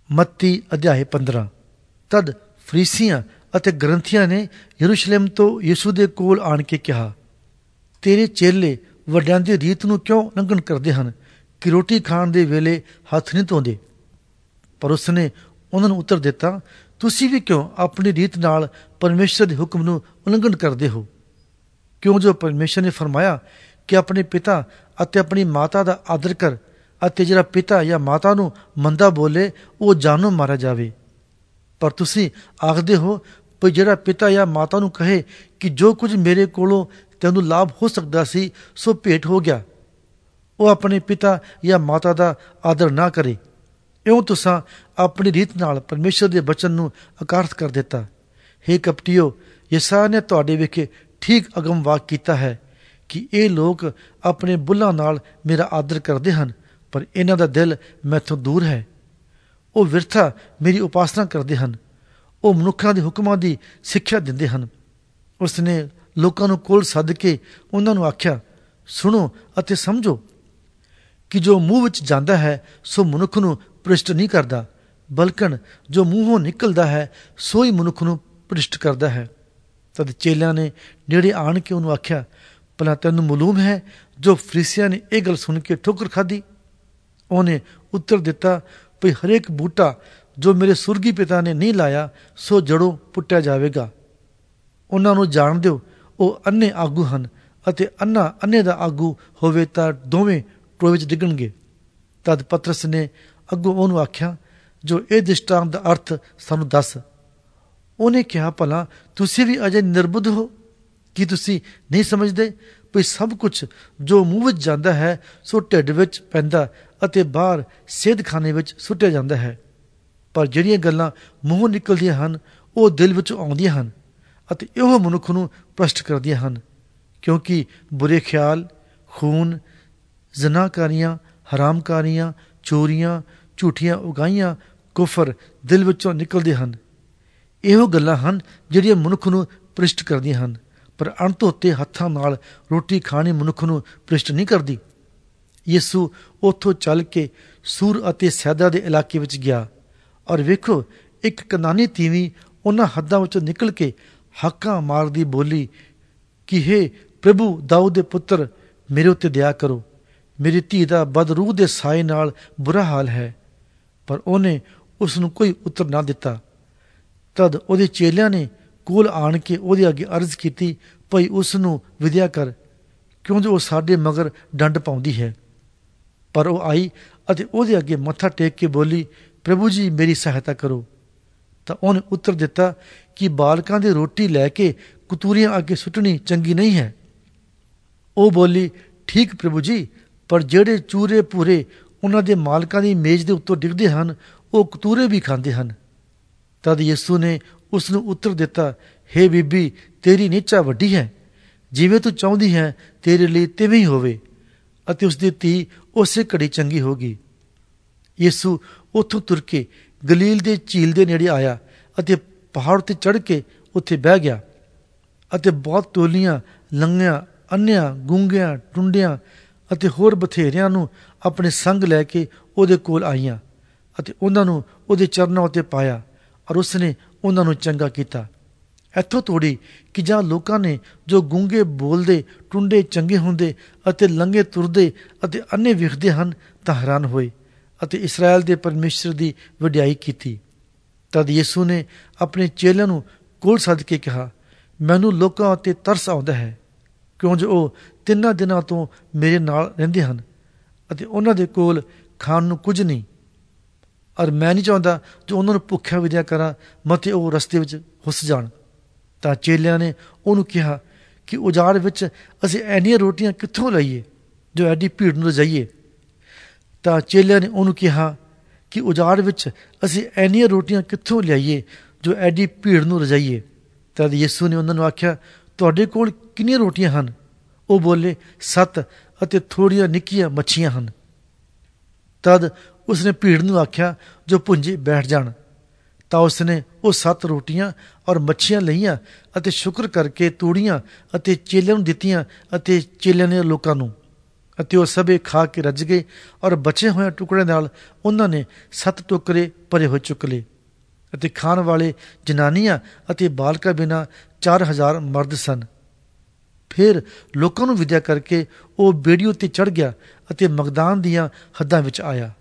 ਮੱਤੀ ਅਧਿਆਇ 15। ਤਦ ਫਰੀਸੀਆਂ ਅਤੇ ਗ੍ਰੰਥੀਆਂ ਨੇ ਯਰੂਸ਼ਲਮ ਤੋਂ ਯਿਸੂ ਦੇ ਕੋਲ ਆਣ ਕੇ ਕਿਹਾ, ਤੇਰੇ ਚੇਲੇ ਵੱਡਿਆਂ ਦੀ ਰੀਤ ਨੂੰ ਕਿਉਂ ਉਲੰਘਣ ਕਰਦੇ ਹਨ ਕਿ ਰੋਟੀ ਖਾਣ ਦੇ ਵੇਲੇ ਹੱਥ ਨਹੀਂ ਧੋਂਦੇ? ਪਰ ਉਸਨੇ ਉਹਨਾਂ ਨੂੰ ਉੱਤਰ ਦਿੱਤਾ, ਤੁਸੀਂ ਵੀ ਕਿਉਂ ਆਪਣੀ ਰੀਤ ਨਾਲ ਪਰਮੇਸ਼ਰ ਦੇ ਹੁਕਮ ਨੂੰ ਉਲੰਘਣ ਕਰਦੇ ਹੋ? ਕਿਉਂ ਜੋ ਪਰਮੇਸ਼ਰ ਨੇ ਫਰਮਾਇਆ ਕਿ ਆਪਣੇ ਪਿਤਾ ਅਤੇ ਆਪਣੀ ਮਾਤਾ ਦਾ ਆਦਰ ਕਰ, ਅਤੇ ਜਿਹੜਾ ਪਿਤਾ ਜਾਂ ਮਾਤਾ ਨੂੰ ਮੰਦਾ ਬੋਲੇ ਉਹ ਜਾਨੋਂ ਮਾਰਿਆ ਜਾਵੇ। ਪਰ ਤੁਸੀਂ ਆਖਦੇ ਹੋ ਵੀ ਜਿਹੜਾ ਪਿਤਾ ਜਾਂ ਮਾਤਾ ਨੂੰ ਕਹੇ ਕਿ ਜੋ ਕੁਝ ਮੇਰੇ ਕੋਲੋਂ ਤੈਨੂੰ ਲਾਭ ਹੋ ਸਕਦਾ ਸੀ ਸੋ ਭੇਟ ਹੋ ਗਿਆ, ਉਹ ਆਪਣੇ ਪਿਤਾ ਜਾਂ ਮਾਤਾ ਦਾ ਆਦਰ ਨਾ ਕਰੇ। ਇਉਂ ਤੁਸਾਂ ਆਪਣੀ ਰੀਤ ਨਾਲ ਪਰਮੇਸ਼ਰ ਦੇ ਬਚਨ ਨੂੰ ਅਕਾਰਥ ਕਰ ਦਿੱਤਾ। ਹੇ ਕਪਟੀਓ, ਯਸਾਇਆ ਨੇ ਤੁਹਾਡੇ ਵਿਖੇ ਠੀਕ ਅਗਮ ਵਾਕ ਕੀਤਾ ਹੈ ਕਿ ਇਹ ਲੋਕ ਆਪਣੇ ਬੁੱਲਾਂ ਨਾਲ ਮੇਰਾ ਆਦਰ ਕਰਦੇ ਹਨ, ਪਰ ਇਹਨਾਂ ਦਾ ਦਿਲ ਮੈਥੋਂ ਦੂਰ ਹੈ। ਉਹ ਵਿਰਥਾ ਮੇਰੀ ਉਪਾਸਨਾ ਕਰਦੇ ਹਨ। ਉਹ ਮਨੁੱਖਾਂ ਦੇ ਹੁਕਮਾਂ ਦੀ ਸਿੱਖਿਆ ਦਿੰਦੇ ਹਨ। ਉਸਨੇ ਲੋਕਾਂ ਨੂੰ ਕੋਲ ਸੱਦ ਕੇ ਉਹਨਾਂ ਨੂੰ ਆਖਿਆ, ਸੁਣੋ ਅਤੇ ਸਮਝੋ ਕਿ ਜੋ ਮੂੰਹ ਵਿੱਚ ਜਾਂਦਾ ਹੈ ਸੋ ਮਨੁੱਖ ਨੂੰ ਭ੍ਰਿਸ਼ਟ ਨਹੀਂ ਕਰਦਾ, ਬਲਕਿ ਜੋ ਮੂੰਹੋਂ ਨਿਕਲਦਾ ਹੈ ਸੋ ਹੀ ਮਨੁੱਖ ਨੂੰ ਭ੍ਰਿਸ਼ਟ ਕਰਦਾ ਹੈ। ਤਦ ਚੇਲਿਆਂ ਨੇ ਨੇੜੇ ਆਣ ਕੇ ਉਹਨੂੰ ਆਖਿਆ, ਭਲਾ ਤੈਨੂੰ ਮਾਲੂਮ ਹੈ ਜੋ ਫਰੀਸੀਆਂ ਨੇ ਇਹ ਗੱਲ ਸੁਣ ਕੇ ਠੋਕਰ ਖਾਧੀ? ਉਹਨੇ ਉੱਤਰ ਦਿੱਤਾ ਵੀ ਹਰੇਕ ਬੂਟਾ ਜੋ ਮੇਰੇ ਸੁਰਗੀ ਪਿਤਾ ਨੇ ਨਹੀਂ ਲਾਇਆ ਸੋ ਜੜੋਂ ਪੁੱਟਿਆ ਜਾਵੇਗਾ। ਉਹਨਾਂ ਨੂੰ ਜਾਣ ਦਿਓ, ਉਹ ਅੰਨੇ ਆਗੂ ਹਨ, ਅਤੇ ਅੰਨਾ ਅੰਨੇ ਦਾ ਆਗੂ ਹੋਵੇ ਤਾਂ ਦੋਵੇਂ ਟੋਏ ਵਿੱਚ ਡਿੱਗਣਗੇ। ਤਦ ਪਤਰਸ ਨੇ ਅੱਗੋਂ ਉਹਨੂੰ ਆਖਿਆ, ਜੋ ਇਹ ਦ੍ਰਿਸ਼ਟਾਂਤ ਦਾ ਅਰਥ ਸਾਨੂੰ ਦੱਸ। ਉਹਨੇ ਕਿਹਾ, ਭਲਾ ਤੁਸੀਂ ਵੀ ਅਜੇ ਨਿਰਬੁੱਧ ਹੋ? ਕੀ ਤੁਸੀਂ ਨਹੀਂ ਸਮਝਦੇ ਵੀ ਸਭ ਕੁਝ ਜੋ ਮੂੰਹ ਵਿੱਚ ਜਾਂਦਾ ਹੈ ਸੋ ਢਿੱਡ ਵਿੱਚ ਪੈਂਦਾ ਅਤੇ ਬਾਹਰ ਸੇਧਖਾਨੇ ਵਿੱਚ ਸੁੱਟਿਆ ਜਾਂਦਾ ਹੈ? ਪਰ ਜਿਹੜੀਆਂ ਗੱਲਾਂ ਮੂੰਹੋਂ ਨਿਕਲਦੀਆਂ ਹਨ ਉਹ ਦਿਲ ਵਿੱਚੋਂ ਆਉਂਦੀਆਂ ਹਨ ਅਤੇ ਇਹੋ ਮਨੁੱਖ ਨੂੰ ਭ੍ਰਸ਼ਟ ਕਰਦੀਆਂ ਹਨ। ਕਿਉਂਕਿ ਬੁਰੇ ਖਿਆਲ, ਖੂਨ, ਜ਼ਨਾਕਾਰੀਆਂ, ਹਰਾਮਕਾਰੀਆਂ, ਚੋਰੀਆਂ, ਝੂਠੀਆਂ ਉਗਾਈਆਂ, ਕੁਫਰ ਦਿਲ ਵਿੱਚੋਂ ਨਿਕਲਦੇ ਹਨ। ਇਹੋ ਗੱਲਾਂ ਹਨ ਜਿਹੜੀਆਂ ਮਨੁੱਖ ਨੂੰ ਭ੍ਰਿਸ਼ਟ ਕਰਦੀਆਂ ਹਨ। ਪਰ ਅਣਧੋਤੇ ਹੱਥਾਂ ਨਾਲ ਰੋਟੀ ਖਾਣੀ ਮਨੁੱਖ ਨੂੰ ਭ੍ਰਿਸ਼ਟ ਨਹੀਂ ਕਰਦੀ। ਯਿਸੂ ਉੱਥੋਂ ਚੱਲ ਕੇ ਸੂਰ ਅਤੇ ਸੈਦਾ ਦੇ ਇਲਾਕੇ ਵਿੱਚ ਗਿਆ, ਔਰ ਵੇਖੋ ਇੱਕ ਕਨਾਨੀ ਤੀਵੀਂ ਉਹਨਾਂ ਹੱਦਾਂ ਵਿੱਚੋਂ ਨਿਕਲ ਕੇ ਹਾਕਾਂ ਮਾਰਦੀ ਬੋਲੀ ਕਿ ਹੇ ਪ੍ਰਭੂ ਦਾਊਦ ਦੇ ਪੁੱਤਰ, ਮੇਰੇ ਉੱਤੇ ਦਇਆ ਕਰੋ, ਮੇਰੀ ਧੀ ਦਾ ਬਦਰੂਹ ਦੇ ਸਾਏ ਨਾਲ ਬੁਰਾ ਹਾਲ ਹੈ। ਪਰ ਉਹਨੇ ਉਸ ਨੂੰ ਕੋਈ ਉੱਤਰ ਨਾ ਦਿੱਤਾ। ਤਦ ਉਹਦੇ ਚੇਲਿਆਂ ਨੇ ਕੋਲ ਆਣ ਕੇ ਉਹਦੇ ਅੱਗੇ ਅਰਜ਼ ਕੀਤੀ, ਭਈ ਉਸ ਨੂੰ ਵਿਦਿਆ ਕਰ, ਕਿਉਂਕਿ ਉਹ ਸਾਡੇ ਮਗਰ ਡੰਡ ਪਾਉਂਦੀ ਹੈ। ਪਰ ਉਹ ਆਈ ਅਤੇ ਉਹਦੇ ਅੱਗੇ ਮੱਥਾ ਟੇਕ ਕੇ ਬੋਲੀ, ਪ੍ਰਭੂ ਜੀ ਮੇਰੀ ਸਹਾਇਤਾ ਕਰੋ। ਤਾਂ ਉਹਨੇ ਉੱਤਰ ਦਿੱਤਾ ਕਿ ਬਾਲਕਾਂ ਦੀ ਰੋਟੀ ਲੈ ਕੇ ਕਤੂਰੀਆਂ ਅੱਗੇ ਸੁੱਟਣੀ ਚੰਗੀ ਨਹੀਂ ਹੈ। ਉਹ ਬੋਲੀ, ਠੀਕ ਪ੍ਰਭੂ ਜੀ, ਪਰ ਜਿਹੜੇ ਚੂਰੇ ਭੂਰੇ ਉਹਨਾਂ ਦੇ ਮਾਲਕਾਂ ਦੀ ਮੇਜ਼ ਦੇ ਉੱਤੋਂ ਡਿੱਗਦੇ ਹਨ ਉਹ ਕਤੂਰੇ ਵੀ ਖਾਂਦੇ ਹਨ। ਤਦ ਯਿਸੂ ਨੇ ਉਸ ਨੂੰ ਉੱਤਰ ਦਿੱਤਾ, ਹੇ ਬੀਬੀ, ਤੇਰੀ ਨਿਹਚਾ ਵੱਡੀ ਹੈ, ਜਿਵੇਂ ਤੂੰ ਚਾਹੁੰਦੀ ਹੈ ਤੇਰੇ ਲਈ ਤਿਵੇਂ ਹੀ ਹੋਵੇ। ਅਤੇ ਉਸਦੀ ਧੀ ਉਸੇ ਘੜੀ ਚੰਗੀ ਹੋ ਗਈ। ਯਿਸੂ ਉੱਥੋਂ ਤੁਰ ਕੇ ਗਲੀਲ ਦੇ ਝੀਲ ਦੇ ਨੇੜੇ ਆਇਆ ਅਤੇ ਪਹਾੜ ਉੱਤੇ ਚੜ੍ਹ ਕੇ ਉੱਥੇ ਬਹਿ ਗਿਆ। ਅਤੇ ਬਹੁਤ ਟੋਲੀਆਂ ਲੰਗਿਆਂ, ਅੰਨਿਆਂ, ਗੂੰਗਿਆਂ, ਟੁੰਡਿਆਂ ਅਤੇ ਹੋਰ ਬਥੇਰਿਆਂ ਨੂੰ ਆਪਣੇ ਸੰਗ ਲੈ ਕੇ ਉਹਦੇ ਕੋਲ ਆਈਆਂ ਅਤੇ ਉਹਨਾਂ ਨੂੰ ਉਹਦੇ ਚਰਨਾਂ ਉੱਤੇ ਪਾਇਆ, ਔਰ ਉਸਨੇ ਉਹਨਾਂ ਨੂੰ ਚੰਗਾ ਕੀਤਾ। ਇੱਥੋਂ ਤੋੜੀ ਕਿ ਜਾਂ ਲੋਕਾਂ ਨੇ ਜੋ ਗੂੰਗੇ ਬੋਲਦੇ, ਟੁੰਡੇ ਚੰਗੇ ਹੁੰਦੇ ਅਤੇ ਲੰਗੇ ਤੁਰਦੇ ਅਤੇ ਅੰਨੇ ਵਿਖਦੇ ਹਨ ਤਾਂ ਹੈਰਾਨ ਹੋਏ ਅਤੇ ਇਸਰਾਏਲ ਦੇ ਪਰਮੇਸ਼ਰ ਦੀ ਵਡਿਆਈ ਕੀਤੀ। ਤਦ ਯਿਸੂ ਨੇ ਆਪਣੇ ਚੇਲਿਆਂ ਨੂੰ ਕੋਲ ਸੱਦ ਕੇ ਕਿਹਾ, ਮੈਨੂੰ ਲੋਕਾਂ ਉੱਤੇ ਤਰਸ ਆਉਂਦਾ ਹੈ, ਕਿਉਂਕਿ ਉਹ 3 ਦਿਨਾਂ ਤੋਂ ਮੇਰੇ ਨਾਲ ਰਹਿੰਦੇ ਹਨ ਅਤੇ ਉਹਨਾਂ ਦੇ ਕੋਲ ਖਾਣ ਨੂੰ ਕੁਝ ਨਹੀਂ, ਔਰ ਮੈਂ ਨਹੀਂ ਚਾਹੁੰਦਾ ਜੋ ਉਹਨਾਂ ਨੂੰ ਭੁੱਖਿਆ ਵਿਦਿਆ ਕਰਾਂ, ਮਤੇ ਉਹ ਰਸਤੇ ਵਿੱਚ ਹੁੱਸ ਜਾਣ। ਤਾਂ ਚੇਲਿਆਂ ਨੇ ਉਹਨੂੰ ਕਿਹਾ ਕਿ ਉਜਾੜ ਵਿੱਚ ਅਸੀਂ ਐਨੀਆਂ ਰੋਟੀਆਂ ਕਿੱਥੋਂ ਲਈਏ ਜੋ ਐਡੀ ਭੀੜ ਨੂੰ ਰਜਾਈਏ? ਤਾਂ ਚੇਲਿਆਂ ਨੇ ਉਹਨੂੰ ਕਿਹਾ ਕਿ ਉਜਾੜ ਵਿੱਚ ਅਸੀਂ ਐਨੀਆਂ ਰੋਟੀਆਂ ਕਿੱਥੋਂ ਲਿਆਈਏ ਜੋ ਐਡੀ ਭੀੜ ਨੂੰ ਰਜਾਈਏ? ਤਦ ਯਿਸੂ ਨੇ ਉਹਨਾਂ ਨੂੰ ਆਖਿਆ, ਤੁਹਾਡੇ ਕੋਲ ਕਿੰਨੀਆਂ ਰੋਟੀਆਂ ਹਨ? ਉਹ ਬੋਲੇ, 7 ਅਤੇ ਥੋੜ੍ਹੀਆਂ ਨਿੱਕੀਆਂ ਮੱਛੀਆਂ ਹਨ। ਤਦ ਉਸਨੇ ਭੀੜ ਨੂੰ ਆਖਿਆ ਜੋ ਭੁੰਜੇ ਬੈਠ ਜਾਣ। ਤਾਂ ਉਸਨੇ ਉਹ 7 ਰੋਟੀਆਂ ਔਰ ਮੱਛੀਆਂ ਲਈਆਂ ਅਤੇ ਸ਼ੁਕਰ ਕਰਕੇ ਤੋੜੀਆਂ ਅਤੇ ਚੇਲਿਆਂ ਨੂੰ ਦਿੱਤੀਆਂ ਅਤੇ ਚੇਲਿਆਂ ਨੇ ਲੋਕਾਂ ਨੂੰ। ਅਤੇ ਉਹ ਸਭੇ ਖਾ ਕੇ ਰੱਜ ਗਏ ਔਰ ਬਚੇ ਹੋਏ ਟੁਕੜੇ ਨਾਲ ਉਹਨਾਂ ਨੇ 7 ਟੋਕਰੇ ਭਰੇ ਹੋਏ ਚੁੱਕ ਲਏ। ਅਤੇ ਖਾਣ ਵਾਲੇ ਜਨਾਨੀਆਂ ਅਤੇ ਬਾਲਕਾਂ ਬਿਨਾਂ 4000 ਮਰਦ ਸਨ। ਫਿਰ ਲੋਕਾਂ ਨੂੰ ਵਿਦਿਆ ਕਰਕੇ ਉਹ ਬੇੜੀ ਉੱਤੇ ਚੜ੍ਹ ਗਿਆ ਅਤੇ ਮਗਦਾਨ ਦੀਆਂ ਹੱਦਾਂ ਵਿੱਚ ਆਇਆ।